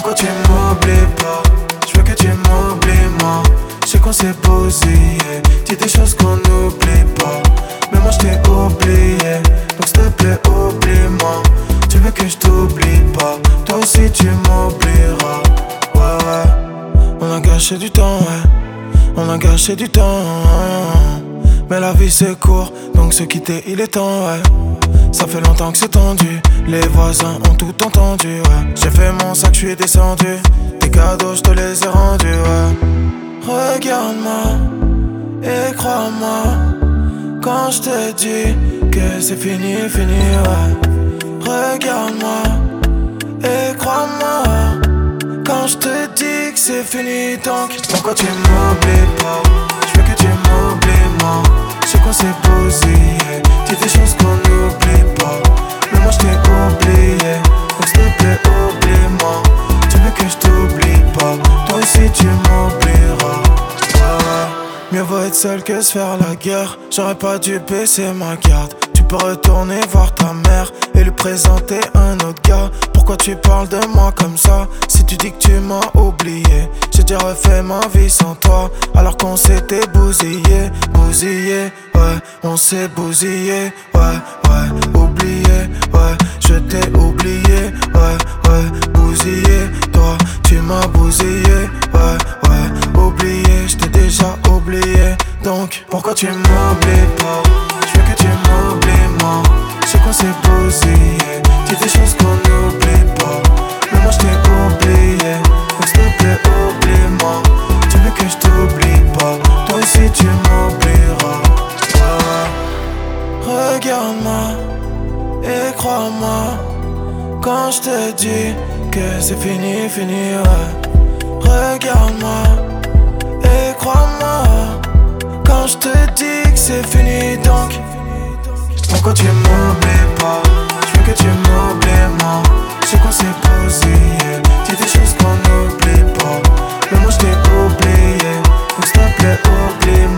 Pourquoi tu m'oublies pas? Je veux que tu m'oublies moi. Je sais qu'on s'est bousillé, dis des choses qu'on n'oublie pas. Mais moi je t'ai oublié, donc s'il te plaît oublie-moi. Tu veux que je t'oublie pas, toi aussi tu m'oublieras. Ouais ouais, on a gâché du temps, ouais. On a gâché du temps. Mais la vie c'est court, donc se quitter il est temps, ouais. Ça fait longtemps que c'est tendu, les voisins ont tout entendu, ouais. J'ai fait mon sac, j'suis descendu, tes cadeaux j'te les ai rendus, ouais. Regarde-moi et crois-moi quand j'te dis que c'est fini, fini, ouais. Regarde-moi et crois-moi quand j'te dis que c'est fini, donc pourquoi tu m'oublies pas? Je veux que tu m'oublies moi. Je sais qu'on s'est bousillé, dis des choses qu'on n'oublie pas. Mais moi je t'ai oublié, donc s'il te plaît oublie-moi. Tu veux que je t'oublie pas, toi aussi tu m'oublieras. Ouais. Mieux vaut être seul que se faire la guerre. J'aurais pas dû baisser ma garde. Tu peux retourner voir ta mère et lui présenter un autre gars. Pourquoi tu parles de moi comme ça? Si tu dis que tu m'as oublié, j'ai déjà refait ma vie sans toi. Alors qu'on s'était bousillé, bousillé, ouais. On s'est bousillé, ouais, ouais. Oublié, ouais. Je t'ai oublié, ouais, ouais. Bousillé, toi, tu m'as bousillé, ouais, ouais. Oublié, je t'ai déjà oublié. Donc, pourquoi tu m'oublies pas? Je veux que tu m'oublies moi. Je sais qu'on s'est bousillé, dis des choses qu'on n'oublie pas. Mais moi je t'ai oublié, donc s'il te plaît oublie-moi. Tu veux que je t'oublie pas, toi aussi tu m'oublieras. Ouais. Regarde-moi et crois-moi quand je te dis que c'est fini, fini, ouais. Regarde-moi et crois-moi quand je te dis que c'est fini, donc pourquoi tu m'oublies pas? Je veux que tu m'oublies moi. Je sais qu'on s'est bousillé, dis des choses qu'on n'oublie pas. Mais moi je t'ai oublié, donc s'il te plaît oublie-moi.